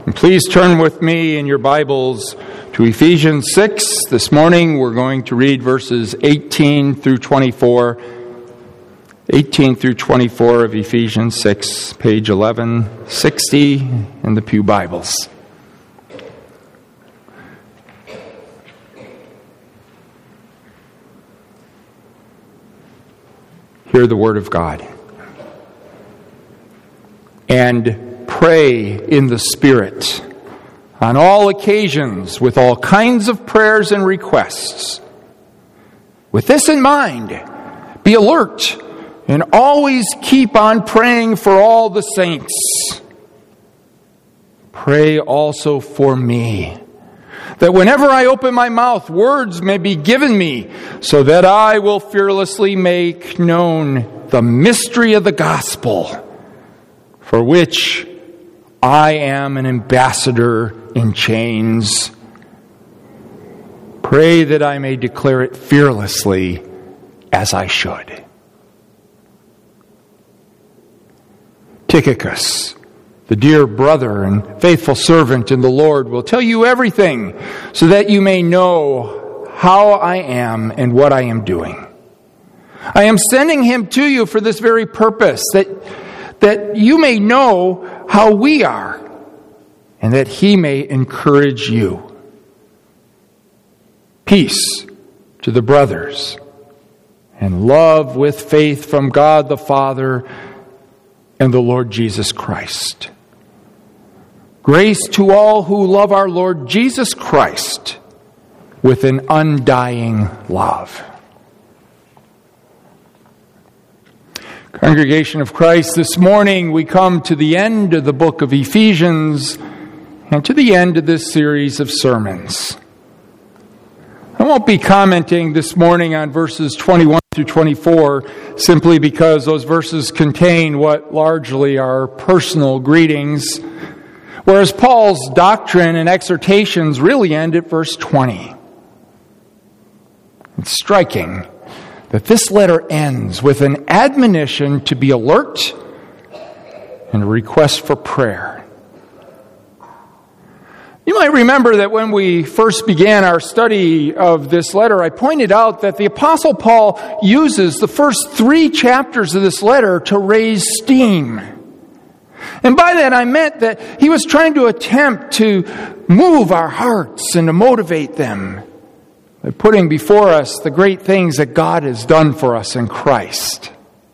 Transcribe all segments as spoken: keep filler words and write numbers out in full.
And please turn with me in your Bibles to Ephesians six. This morning we're going to read verses eighteen through twenty-four. eighteen through twenty-four of Ephesians six, page eleven sixty in the Pew Bibles. Hear the word of God. And pray in the Spirit on all occasions with all kinds of prayers and requests. With this in mind, be alert and always keep on praying for all the saints. Pray also for me, that whenever I open my mouth, words may be given me, so that I will fearlessly make known the mystery of the gospel, for which I am an ambassador in chains. Pray that I may declare it fearlessly as I should. Tychicus, the dear brother and faithful servant in the Lord, will tell you everything so that you may know how I am and what I am doing. I am sending him to you for this very purpose, that, that you may know how we are, and that he may encourage you. Peace to the brothers, and love with faith from God the Father and the Lord Jesus Christ. Grace to all who love our Lord Jesus Christ with an undying love. Congregation of Christ, this morning we come to the end of the book of Ephesians and to the end of this series of sermons. I won't be commenting this morning on verses twenty-one through twenty-four simply because those verses contain what largely are personal greetings, whereas Paul's doctrine and exhortations really end at verse twenty. It's striking that this letter ends with an admonition to be alert and a request for prayer. You might remember that when we first began our study of this letter, I pointed out that the Apostle Paul uses the first three chapters of this letter to raise steam. And by that I meant that he was trying to attempt to move our hearts and to motivate them by putting before us the great things that God has done for us in Christ.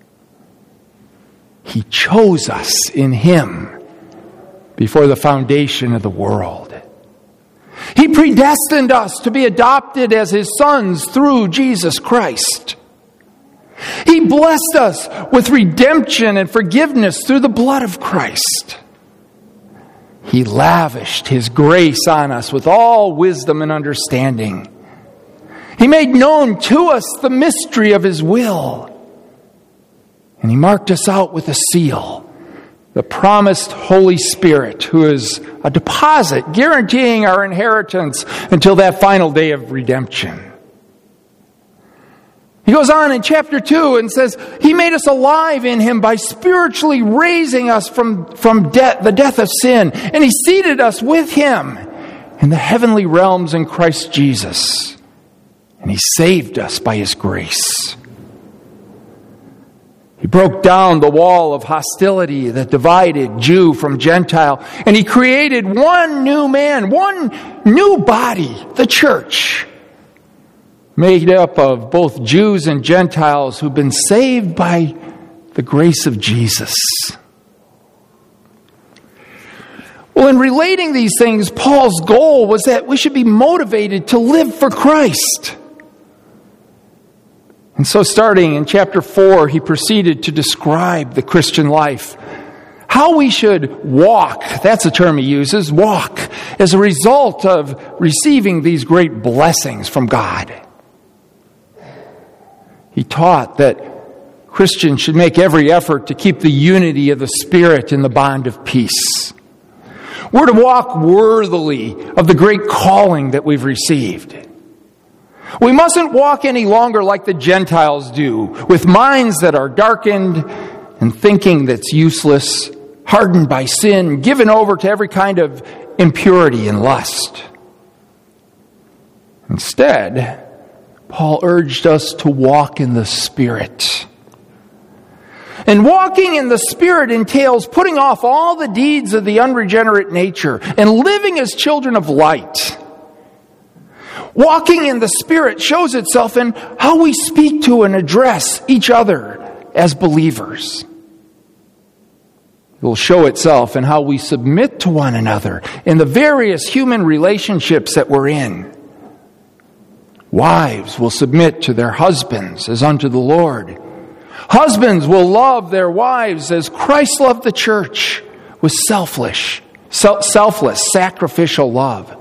He chose us in Him before the foundation of the world. He predestined us to be adopted as His sons through Jesus Christ. He blessed us with redemption and forgiveness through the blood of Christ. He lavished His grace on us with all wisdom and understanding. He made known to us the mystery of His will. And He marked us out with a seal, the promised Holy Spirit, who is a deposit guaranteeing our inheritance until that final day of redemption. He goes on in chapter two and says, He made us alive in Him by spiritually raising us from, from death, the death of sin. And He seated us with Him in the heavenly realms in Christ Jesus. And He saved us by His grace. He broke down the wall of hostility that divided Jew from Gentile. And He created one new man, one new body, the church, made up of both Jews and Gentiles who've been saved by the grace of Jesus. Well, in relating these things, Paul's goal was that we should be motivated to live for Christ. And so starting in chapter four, he proceeded to describe the Christian life. How we should walk, that's a term he uses, walk, as a result of receiving these great blessings from God. He taught that Christians should make every effort to keep the unity of the Spirit in the bond of peace. We're to walk worthily of the great calling that we've received. We mustn't walk any longer like the Gentiles do, with minds that are darkened and thinking that's useless, hardened by sin, given over to every kind of impurity and lust. Instead, Paul urged us to walk in the Spirit. And walking in the Spirit entails putting off all the deeds of the unregenerate nature and living as children of light. Walking in the Spirit shows itself in how we speak to and address each other as believers. It will show itself in how we submit to one another in the various human relationships that we're in. Wives will submit to their husbands as unto the Lord. Husbands will love their wives as Christ loved the church with selfless, selfless, sacrificial love.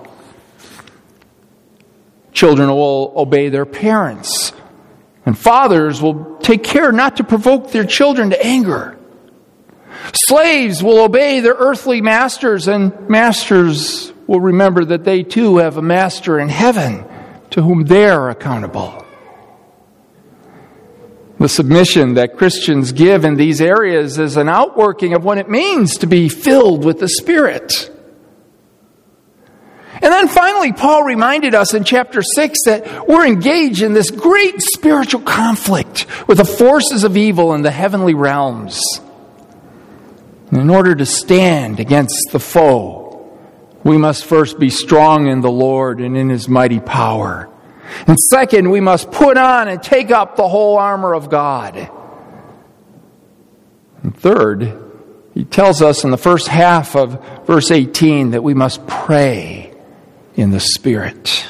Children will obey their parents, and fathers will take care not to provoke their children to anger. Slaves will obey their earthly masters, and masters will remember that they too have a master in heaven to whom they are accountable. The submission that Christians give in these areas is an outworking of what it means to be filled with the Spirit. And then finally, Paul reminded us in chapter six that we're engaged in this great spiritual conflict with the forces of evil in the heavenly realms. And in order to stand against the foe, we must first be strong in the Lord and in His mighty power. And second, we must put on and take up the whole armor of God. And third, he tells us in the first half of verse eighteen that we must pray in the Spirit.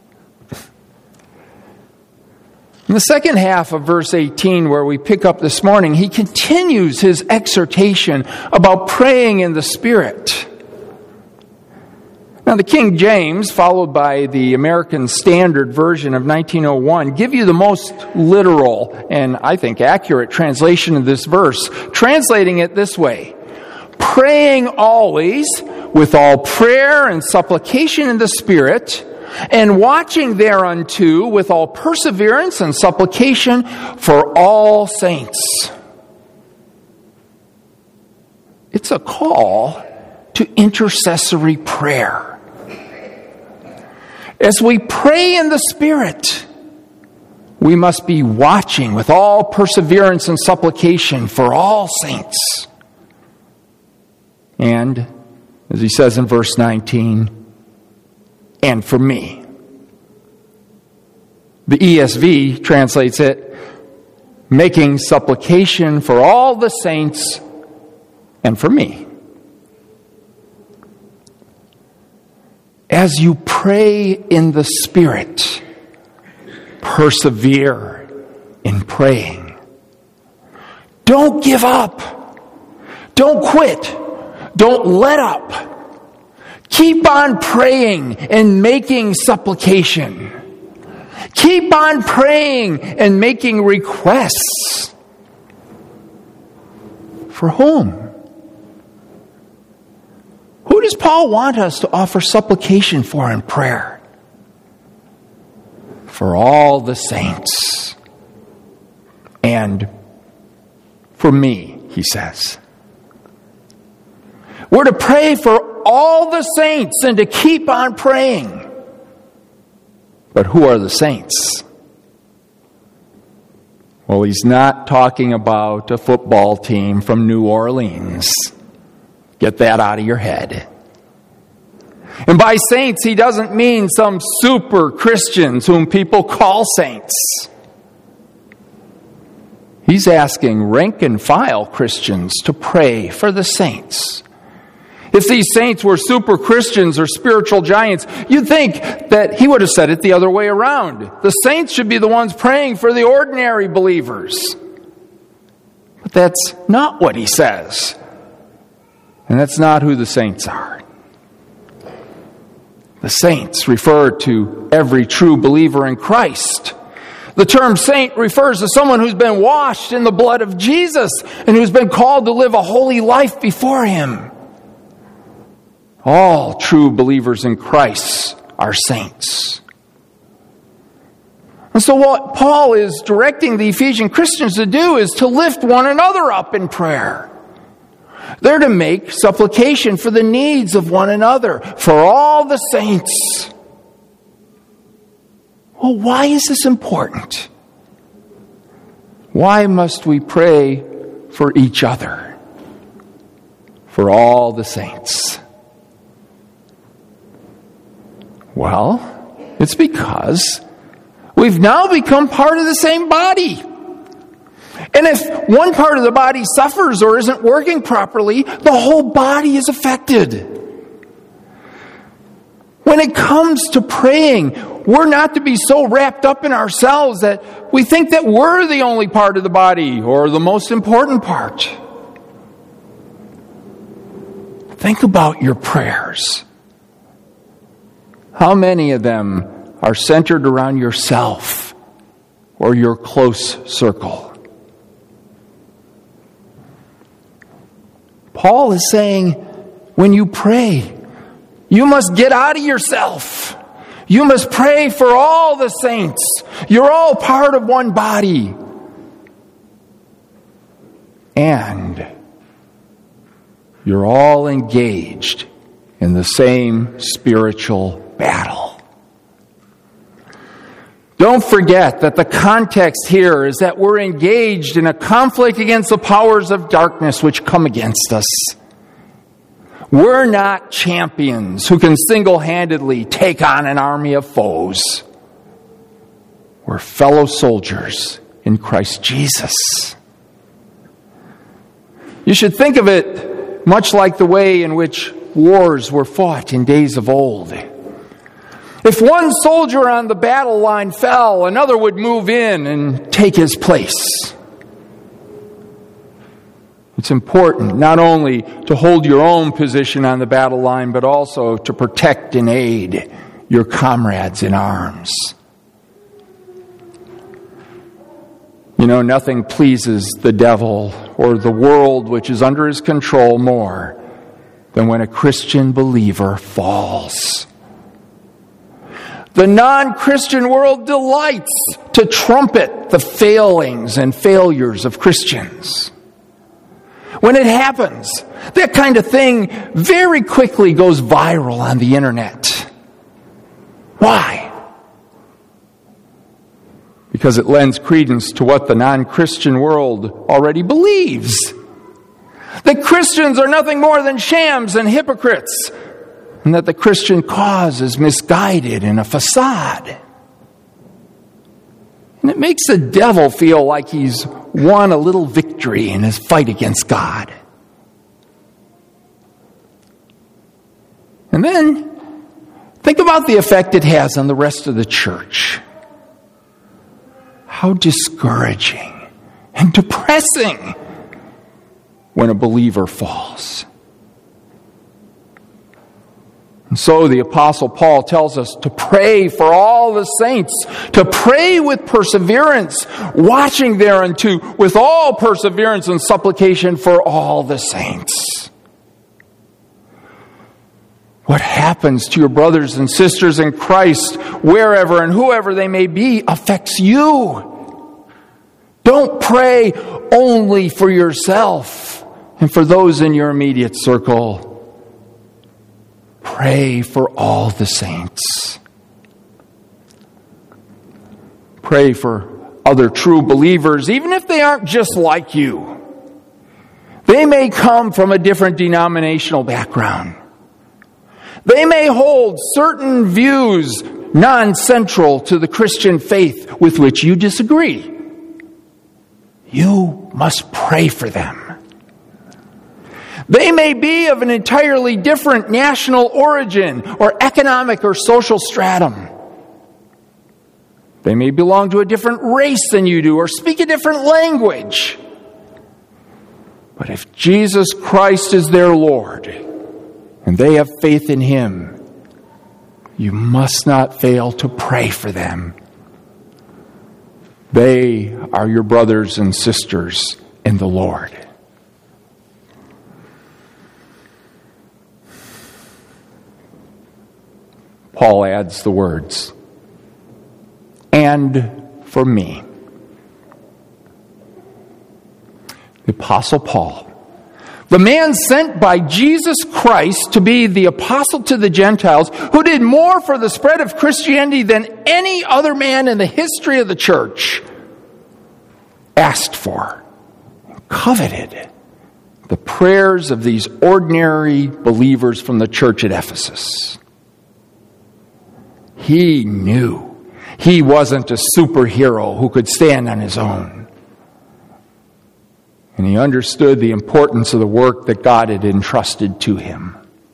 In the second half of verse eighteen, where we pick up this morning, he continues his exhortation about praying in the Spirit. Now, the King James, followed by the American Standard Version of nineteen oh one, give you the most literal and, I think, accurate translation of this verse, translating it this way: praying always with all prayer and supplication in the Spirit, and watching thereunto with all perseverance and supplication for all saints. It's a call to intercessory prayer. As we pray in the Spirit, we must be watching with all perseverance and supplication for all saints. And, as he says in verse nineteen, and for me. The E S V translates it, making supplication for all the saints and for me. As you pray in the Spirit, persevere in praying. Don't give up. Don't quit. Don't let up. Keep on praying and making supplication. Keep on praying and making requests. For whom? Who does Paul want us to offer supplication for in prayer? For all the saints. And for me, he says. We're to pray for all the saints and to keep on praying. But who are the saints? Well, he's not talking about a football team from New Orleans. Get that out of your head. And by saints, he doesn't mean some super Christians whom people call saints. He's asking rank and file Christians to pray for the saints. If these saints were super Christians or spiritual giants, you'd think that he would have said it the other way around. The saints should be the ones praying for the ordinary believers. But that's not what he says. And that's not who the saints are. The saints refer to every true believer in Christ. The term saint refers to someone who's been washed in the blood of Jesus and who's been called to live a holy life before Him. All true believers in Christ are saints. And so what Paul is directing the Ephesian Christians to do is to lift one another up in prayer. They're to make supplication for the needs of one another, for all the saints. Well, why is this important? Why must we pray for each other? For all the saints? Well, it's because we've now become part of the same body. And if one part of the body suffers or isn't working properly, the whole body is affected. When it comes to praying, we're not to be so wrapped up in ourselves that we think that we're the only part of the body or the most important part. Think about your prayers. How many of them are centered around yourself or your close circle? Paul is saying, when you pray, you must get out of yourself. You must pray for all the saints. You're all part of one body. And you're all engaged in the same spiritual battle. Don't forget that the context here is that we're engaged in a conflict against the powers of darkness which come against us. We're not champions who can single-handedly take on an army of foes. We're fellow soldiers in Christ Jesus. You should think of it much like the way in which wars were fought in days of old. If one soldier on the battle line fell, another would move in and take his place. It's important not only to hold your own position on the battle line, but also to protect and aid your comrades in arms. You know, nothing pleases the devil or the world which is under his control more than when a Christian believer falls. The non-Christian world delights to trumpet the failings and failures of Christians. When it happens, that kind of thing very quickly goes viral on the internet. Why? Because it lends credence to what the non-Christian world already believes. That Christians are nothing more than shams and hypocrites, and that the Christian cause is misguided and a facade. And it makes the devil feel like he's won a little victory in his fight against God. And then, think about the effect it has on the rest of the church. How discouraging and depressing when a believer falls. And so the Apostle Paul tells us to pray for all the saints, to pray with perseverance, watching thereunto with all perseverance and supplication for all the saints. What happens to your brothers and sisters in Christ, wherever and whoever they may be, affects you. Don't pray only for yourself and for those in your immediate circle. Pray for all the saints. Pray for other true believers, even if they aren't just like you. They may come from a different denominational background. They may hold certain views non-central to the Christian faith with which you disagree. You must pray for them. They may be of an entirely different national origin or economic or social stratum. They may belong to a different race than you do or speak a different language. But if Jesus Christ is their Lord and they have faith in Him, you must not fail to pray for them. They are your brothers and sisters in the Lord. Paul adds the words, and for me. The Apostle Paul, The man sent by Jesus Christ to be the apostle to the Gentiles, who did more for the spread of Christianity than any other man in the history of the church, asked for, coveted the prayers of these ordinary believers from the church at Ephesus. He knew he wasn't a superhero who could stand on his own. And he understood the importance of the work that God had entrusted to him.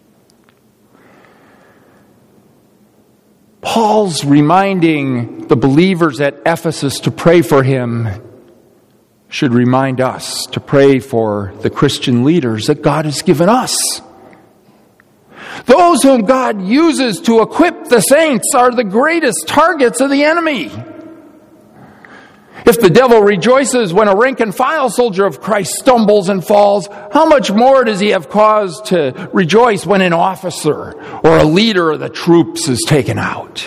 Paul's reminding the believers at Ephesus to pray for him should remind us to pray for the Christian leaders that God has given us. Those whom God uses to equip the saints are the greatest targets of the enemy. If the devil rejoices when a rank-and-file soldier of Christ stumbles and falls, how much more does he have cause to rejoice when an officer or a leader of the troops is taken out?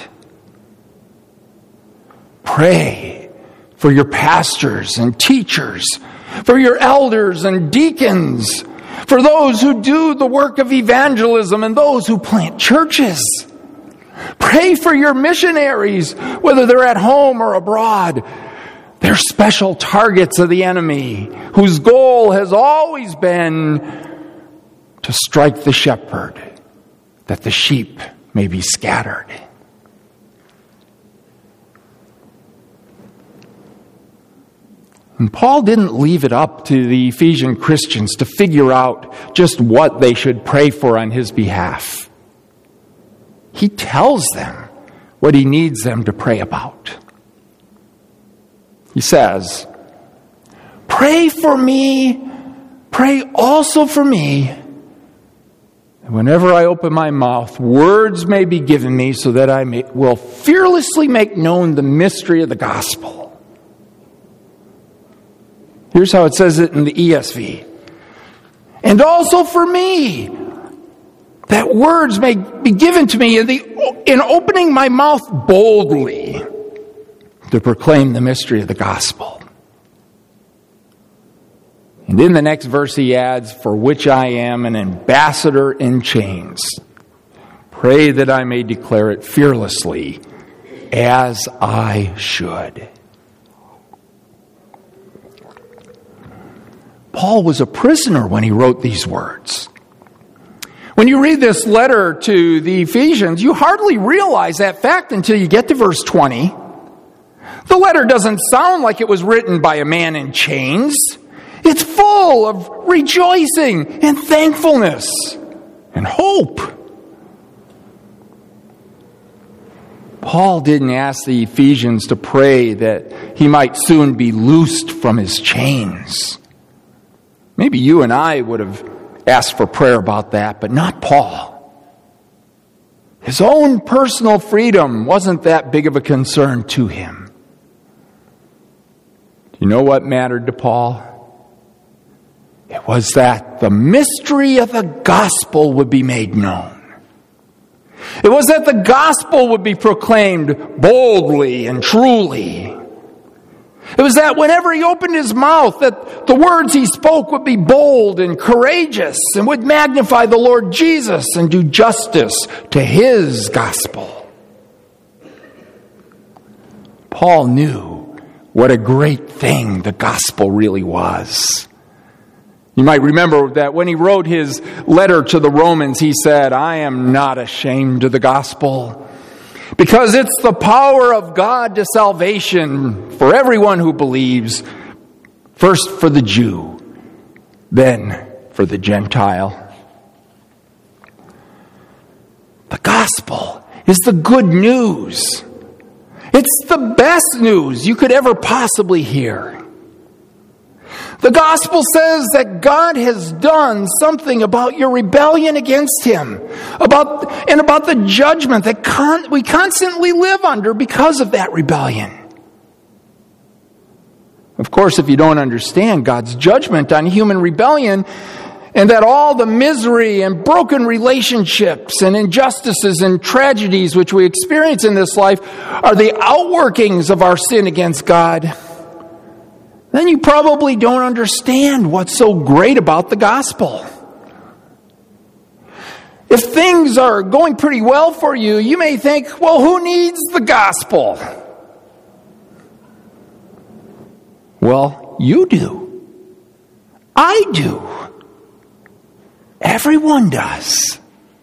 Pray for your pastors and teachers, for your elders and deacons, for those who do the work of evangelism and those who plant churches. Pray for your missionaries, whether they're at home or abroad. They're special targets of the enemy, whose goal has always been to strike the shepherd, that the sheep may be scattered. And Paul didn't leave it up to the Ephesian Christians to figure out just what they should pray for on his behalf. He tells them what he needs them to pray about. He says, pray for me, pray also for me. And whenever I open my mouth, words may be given me so that I may, will fearlessly make known the mystery of the gospel. Here's how it says it in the E S V. And also for me, that words may be given to me in, the, in opening my mouth boldly to proclaim the mystery of the gospel. And in the next verse he adds, for which I am an ambassador in chains. Pray that I may declare it fearlessly, as I should. Paul was a prisoner when he wrote these words. When you read this letter to the Ephesians, you hardly realize that fact until you get to verse twenty. The letter doesn't sound like it was written by a man in chains. It's full of rejoicing and thankfulness and hope. Paul didn't ask the Ephesians to pray that he might soon be loosed from his chains. Maybe you and I would have asked for prayer about that, but not Paul. His own personal freedom wasn't that big of a concern to him. Do you know what mattered to Paul? It was that the mystery of the gospel would be made known. It was that the gospel would be proclaimed boldly and truly. It was that whenever he opened his mouth, that the words he spoke would be bold and courageous and would magnify the Lord Jesus and do justice to his gospel. Paul knew what a great thing the gospel really was. You might remember that when he wrote his letter to the Romans, he said, I am not ashamed of the gospel, because it's the power of God to salvation for everyone who believes, first for the Jew, then for the Gentile. The gospel is the good news. It's the best news you could ever possibly hear. The gospel says that God has done something about your rebellion against Him, about and about the judgment that con- we constantly live under because of that rebellion. Of course, if you don't understand God's judgment on human rebellion, and that all the misery and broken relationships and injustices and tragedies which we experience in this life are the outworkings of our sin against God, then you probably don't understand what's so great about the gospel. If things are going pretty well for you, you may think, well, who needs the gospel? Well, you do. I do. Everyone does.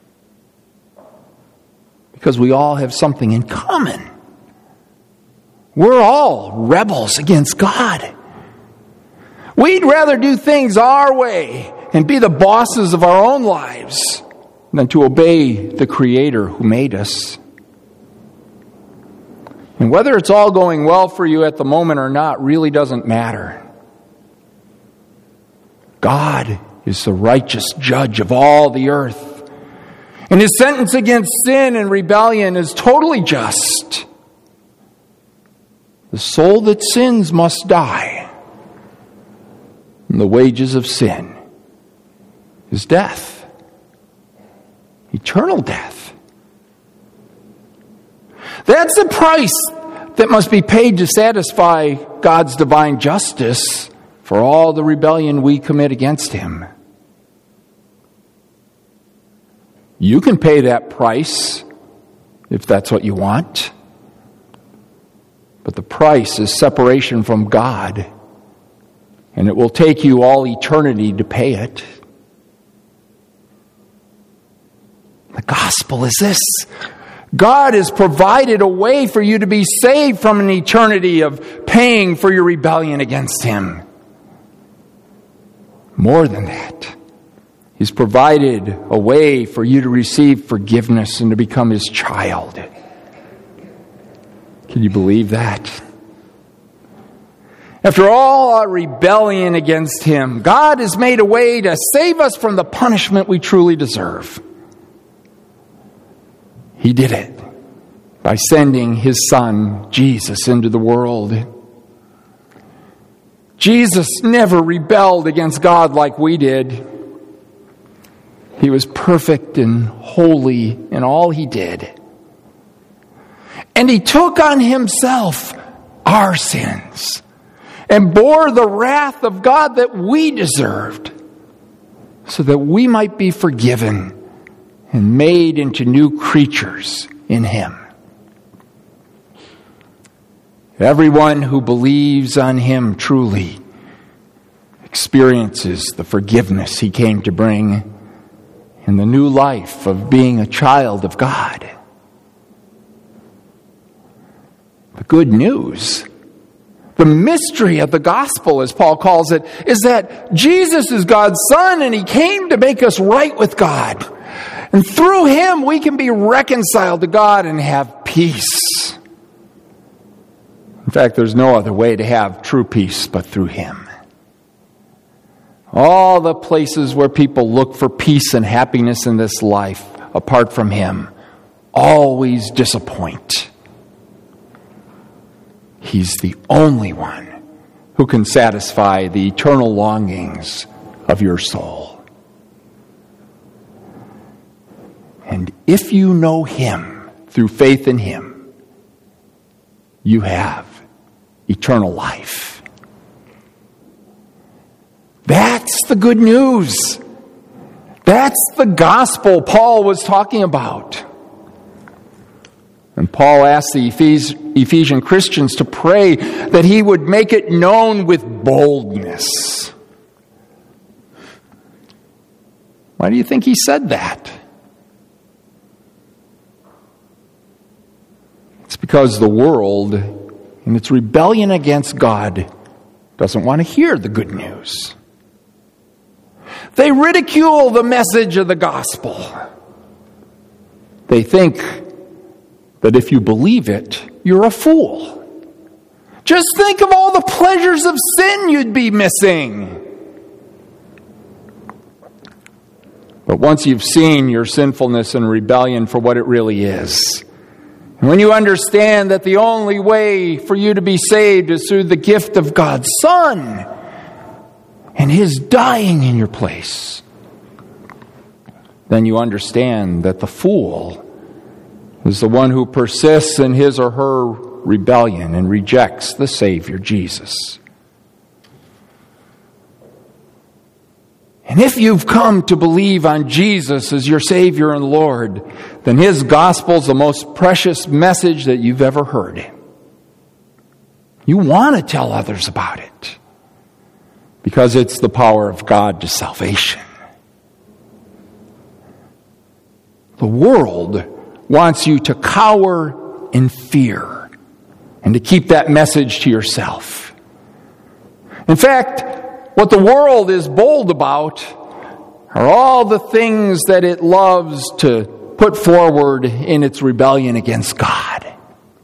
Because we all have something in common. We're all rebels against God. We'd rather do things our way and be the bosses of our own lives than to obey the Creator who made us. And whether it's all going well for you at the moment or not really doesn't matter. God is the righteous judge of all the earth. And His sentence against sin and rebellion is totally just. The soul that sins must die. And the wages of sin is death. Eternal death. That's the price that must be paid to satisfy God's divine justice for all the rebellion we commit against Him. You can pay that price if that's what you want. But the price is separation from God, and it will take you all eternity to pay it. The gospel is this. God has provided a way for you to be saved from an eternity of paying for your rebellion against Him. More than that, He's provided a way for you to receive forgiveness and to become His child. Can you believe that? After all our rebellion against Him, God has made a way to save us from the punishment we truly deserve. He did it by sending His Son, Jesus, into the world. Jesus never rebelled against God like we did. He was perfect and holy in all He did. And He took on Himself our sins and bore the wrath of God that we deserved so that we might be forgiven and made into new creatures in Him. Everyone who believes on Him truly experiences the forgiveness He came to bring and the new life of being a child of God. The good news, the mystery of the gospel, as Paul calls it, is that Jesus is God's Son and He came to make us right with God. And through Him we can be reconciled to God and have peace. In fact, there's no other way to have true peace but through Him. All the places where people look for peace and happiness in this life apart from Him always disappoint. He's the only one who can satisfy the eternal longings of your soul. And if you know Him through faith in Him, you have eternal life. That's the good news. That's the gospel Paul was talking about. And Paul asked the Ephesian Christians to pray that he would make it known with boldness. Why do you think he said that? It's because the world, in its rebellion against God, doesn't want to hear the good news. They ridicule the message of the gospel. They think that if you believe it, you're a fool. Just think of all the pleasures of sin you'd be missing. But once you've seen your sinfulness and rebellion for what it really is, and when you understand that the only way for you to be saved is through the gift of God's Son and His dying in your place, then you understand that the fool is the one who persists in his or her rebellion and rejects the Savior, Jesus. And if you've come to believe on Jesus as your Savior and Lord, then His gospel is the most precious message that you've ever heard. You want to tell others about it because it's the power of God to salvation. The world wants you to cower in fear and to keep that message to yourself. In fact, what the world is bold about are all the things that it loves to put forward in its rebellion against God.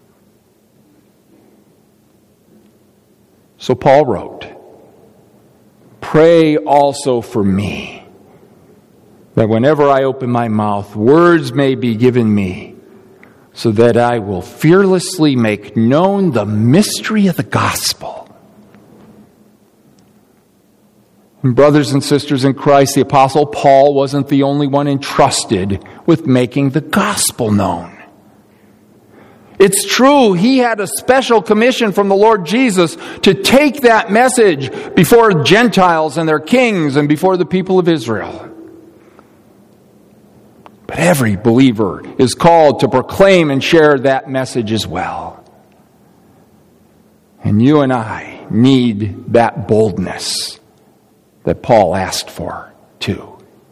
So Paul wrote, "Pray also for me, that whenever I open my mouth, words may be given me, so that I will fearlessly make known the mystery of the gospel." And brothers and sisters in Christ, the Apostle Paul wasn't the only one entrusted with making the gospel known. It's true, he had a special commission from the Lord Jesus to take that message before Gentiles and their kings and before the people of Israel. But every believer is called to proclaim and share that message as well. And you and I need that boldness that Paul asked for, too.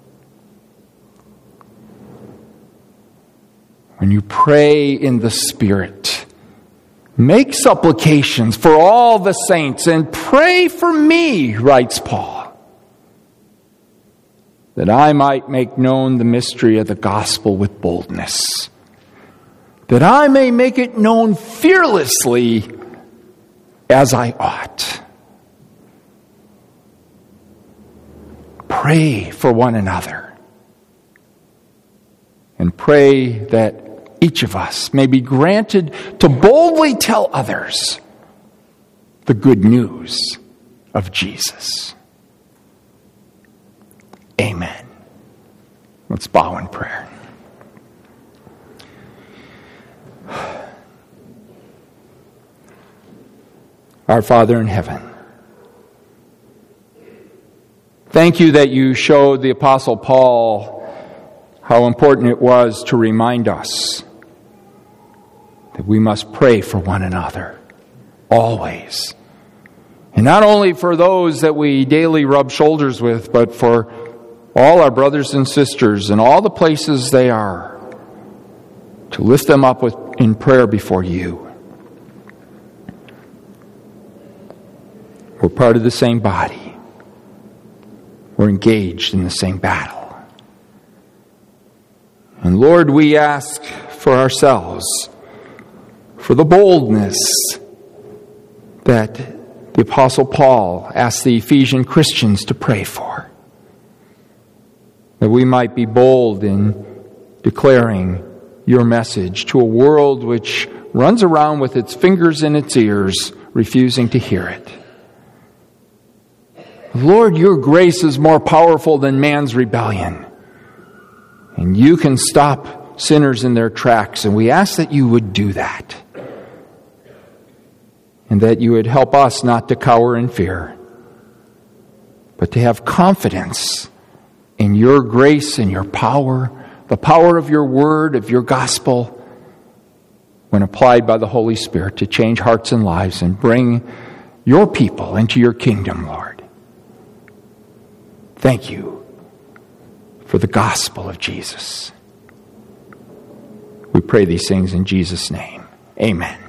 When you pray in the Spirit, make supplications for all the saints and pray for me, writes Paul, that I might make known the mystery of the gospel with boldness, that I may make it known fearlessly as I ought. Pray for one another. And pray that each of us may be granted to boldly tell others the good news of Jesus. Amen. Let's bow in prayer. Our Father in heaven, thank you that you showed the Apostle Paul how important it was to remind us that we must pray for one another, always. And not only for those that we daily rub shoulders with, but for all our brothers and sisters in all the places they are, to lift them up with, in prayer before you. We're part of the same body. We're engaged in the same battle. And Lord, we ask for ourselves, for the boldness that the Apostle Paul asked the Ephesian Christians to pray for. That we might be bold in declaring your message to a world which runs around with its fingers in its ears, refusing to hear it. Lord, your grace is more powerful than man's rebellion. And you can stop sinners in their tracks, and we ask that you would do that. And that you would help us not to cower in fear, but to have confidence in your grace and your power, the power of your word, of your gospel, when applied by the Holy Spirit to change hearts and lives and bring your people into your kingdom, Lord. Thank you for the gospel of Jesus. We pray these things in Jesus' name. Amen.